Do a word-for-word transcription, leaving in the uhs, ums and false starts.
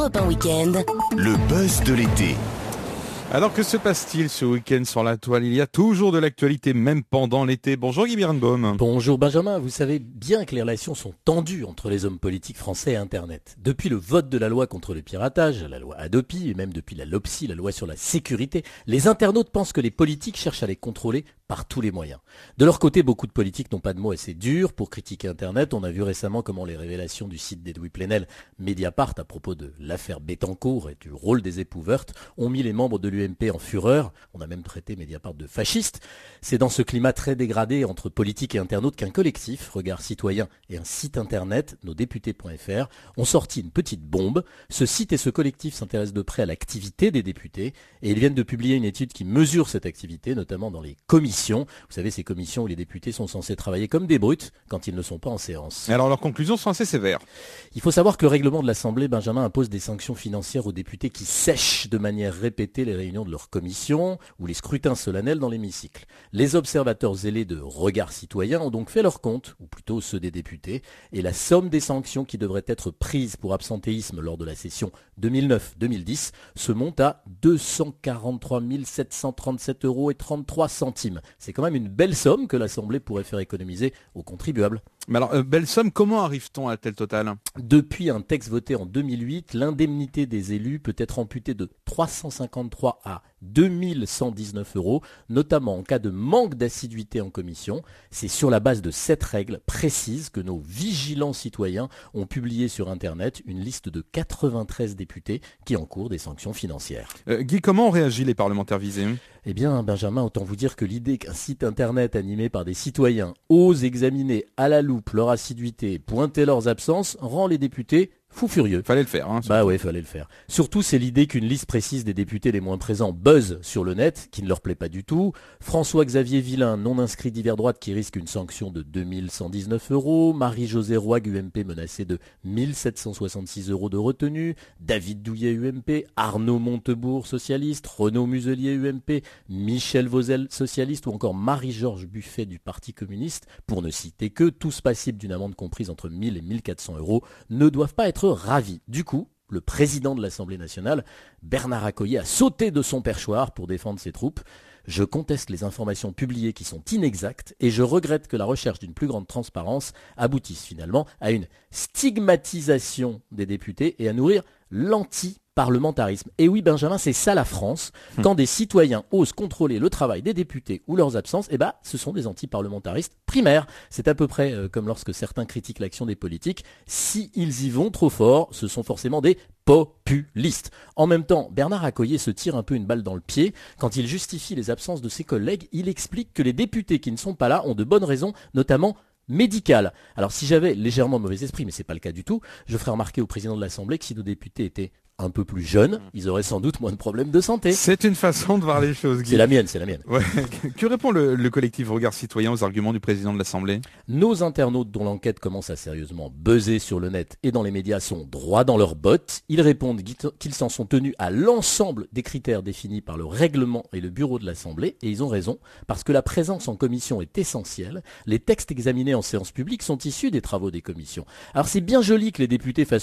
Europe un Week-end. Le buzz de l'été. Alors que se passe-t-il ce week-end sur la toile? Il y a toujours de l'actualité, même pendant l'été. Bonjour Guy Birenbaum. Bonjour Benjamin, vous savez bien que les relations sont tendues entre les hommes politiques français et Internet. Depuis le vote de la loi contre le piratage, la loi Hadopi, et même depuis la LOPSI, la loi sur la sécurité, les internautes pensent que les politiques cherchent à les contrôler par tous les moyens. De leur côté, beaucoup de politiques n'ont pas de mots assez durs pour critiquer Internet. On a vu récemment comment les révélations du site d'Edoui Plenel, Mediapart, à propos de l'affaire Bettencourt et du rôle des épouvertes, ont mis les membres de l'U M P en fureur. On a même traité Mediapart de fasciste. C'est dans ce climat très dégradé entre politiques et internautes qu'un collectif, Regard Citoyen, et un site internet, nosdéputés point f r, ont sorti une petite bombe. Ce site et ce collectif s'intéressent de près à l'activité des députés et ils viennent de publier une étude qui mesure cette activité, notamment dans les commissions. Vous savez, ces commissions où les députés sont censés travailler comme des brutes quand ils ne sont pas en séance. Alors leurs conclusions sont assez sévères. Il faut savoir que le règlement de l'Assemblée, Benjamin, impose des sanctions financières aux députés qui sèchent de manière répétée les réunions de leur commission ou les scrutins solennels dans l'hémicycle. Les observateurs zélés de Regard Citoyen ont donc fait leur compte, ou plutôt ceux des députés, et la somme des sanctions qui devraient être prises pour absentéisme lors de la session deux mille neuf deux mille dix se monte à deux cent quarante-trois mille sept cent trente-sept euros et trente-trois centimes. C'est quand même une belle somme que l'Assemblée pourrait faire économiser aux contribuables. Mais alors, euh, belle somme, comment arrive-t-on à tel total? Depuis un texte voté en deux mille huit, l'indemnité des élus peut être amputée de trois cent cinquante-trois à deux mille cent dix-neuf euros, notamment en cas de manque d'assiduité en commission. C'est sur la base de cette règle précise que nos vigilants citoyens ont publié sur Internet une liste de quatre-vingt-treize députés qui encourent des sanctions financières. Euh, Guy, comment ont réagi les parlementaires visés? Eh bien, Benjamin, autant vous dire que l'idée qu'un site Internet animé par des citoyens ose examiner à la loupe leur assiduité, pointer leurs absences, rend les députés fou furieux. Fallait le faire. Hein, bah ouais, fallait le faire. Surtout, c'est l'idée qu'une liste précise des députés les moins présents buzz sur le net, qui ne leur plaît pas du tout. François-Xavier Villain, non inscrit d'hiver droite, qui risque une sanction de deux mille cent dix-neuf euros. Marie-Josée Roig, U M P, menacée de mille sept cent soixante-six euros de retenue. David Douillet, U M P. Arnaud Montebourg, socialiste. Renaud Muselier, U M P. Michel Vauzel, socialiste. Ou encore Marie-Georges Buffet du Parti communiste. Pour ne citer que, tous passibles d'une amende comprise entre mille et mille quatre cents euros, ne doivent pas être ravi. Du coup, le président de l'Assemblée nationale, Bernard Accoyer, a sauté de son perchoir pour défendre ses troupes. Je conteste les informations publiées qui sont inexactes et je regrette que la recherche d'une plus grande transparence aboutisse finalement à une stigmatisation des députés et à nourrir l'anti-parlementarisme. Et oui, Benjamin, c'est ça la France. Quand des citoyens osent contrôler le travail des députés ou leurs absences, eh ben, ce sont des anti-parlementaristes primaires. C'est à peu près euh, comme lorsque certains critiquent l'action des politiques. Si ils y vont trop fort, ce sont forcément des populistes. En même temps, Bernard Accoyer se tire un peu une balle dans le pied. Quand il justifie les absences de ses collègues, il explique que les députés qui ne sont pas là ont de bonnes raisons, notamment médicales. Alors si j'avais légèrement mauvais esprit, mais c'est pas le cas du tout, je ferais remarquer au président de l'Assemblée que si nos députés étaient un peu plus jeunes, ils auraient sans doute moins de problèmes de santé. C'est une façon de voir les choses, Guy. C'est la mienne, c'est la mienne. Ouais. Que répond le, le collectif Regard Citoyen aux arguments du président de l'Assemblée? Nos internautes dont l'enquête commence à sérieusement buzzer sur le net et dans les médias sont droits dans leurs bottes. Ils répondent qu'ils s'en sont tenus à l'ensemble des critères définis par le règlement et le bureau de l'Assemblée. Et ils ont raison, parce que la présence en commission est essentielle. Les textes examinés en séance publique sont issus des travaux des commissions. Alors c'est bien joli que les députés fassent